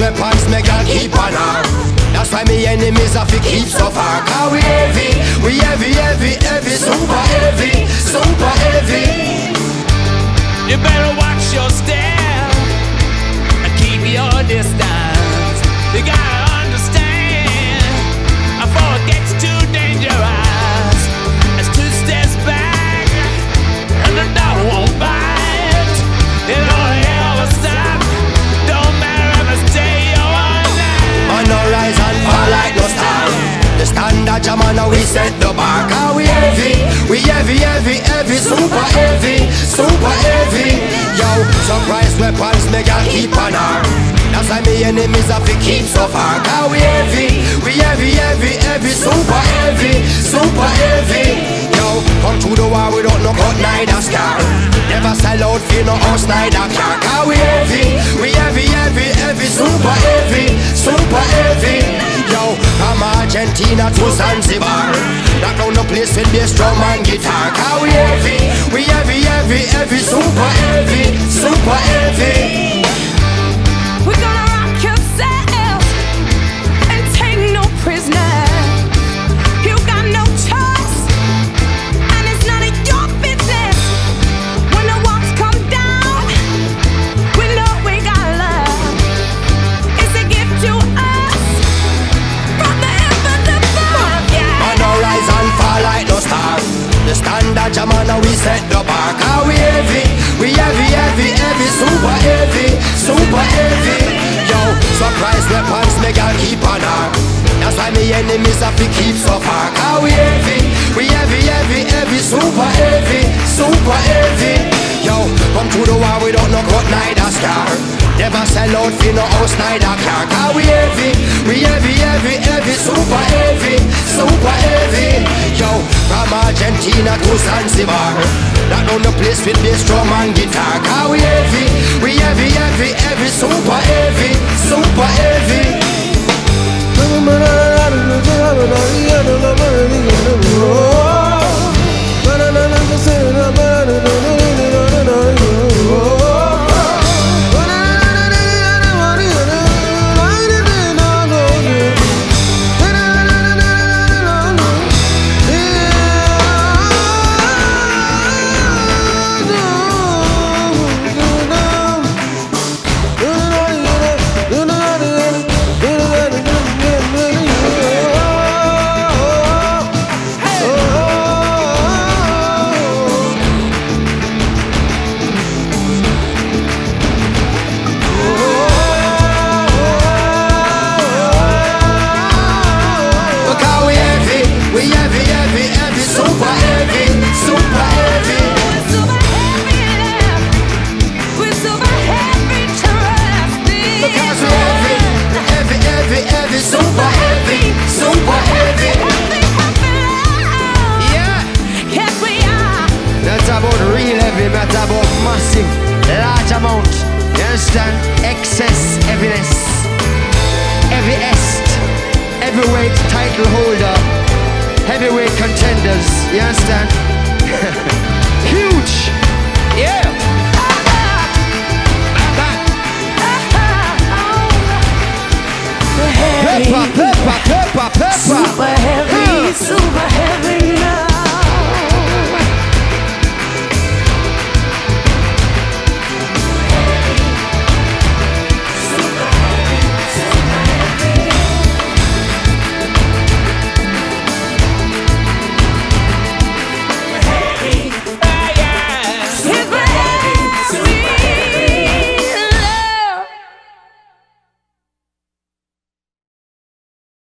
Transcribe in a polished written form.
weapons, me girl keep on her. That's why me enemies have to keep so far. Cause we heavy, super heavy, super heavy. You better watch your step and keep your distance. You gotta understand, before it gets too dangerous, it's 2 steps back and the dog won't bite. It don't ever stop, don't matter if it's day or night. Man no rise and fall like no star. The standard Jaman we set the bar. Cause we heavy, super heavy, super heavy. Yo, surprise weapons, me girl keep on her. That's why me enemies have to keep so far. Cause we heavy, super heavy, super heavy. Yo, come through the war without no cut, neither scar. Never sell out for no house, neither car. Cause we heavy, super heavy, super heavy. Yo, from Argentina to Zanzibar, knock down the place with bass, drum and guitar. Cause we heavy, super heavy, super heavy. We're gonna rock yourself and take no prisoners. You got no choice, and it's none of your business. When the walls come down, we know we got love. It's a gift to us from the heavens above. Yeah. Man no rise and fall like no star. The standard Jaman we set the bar. Cause we heavy, super heavy, super heavy. Yo, surprise weapons, me girl keep on her. That's why me enemies have to keep so far. Cause we heavy, super heavy, super heavy. Yo, come through the war without no cut, neither scar. Never sell out for no house, neither car. Cause we heavy, super heavy, super heavy. Yo, from Argentina to Zanzibar, knock down the place with bass, drum and guitar. Cause we heavy, super heavy, super heavy. That's about massive, large amount. You understand? Excess heaviness. Heavy est, heavyweight title holder, heavyweight contenders. You understand?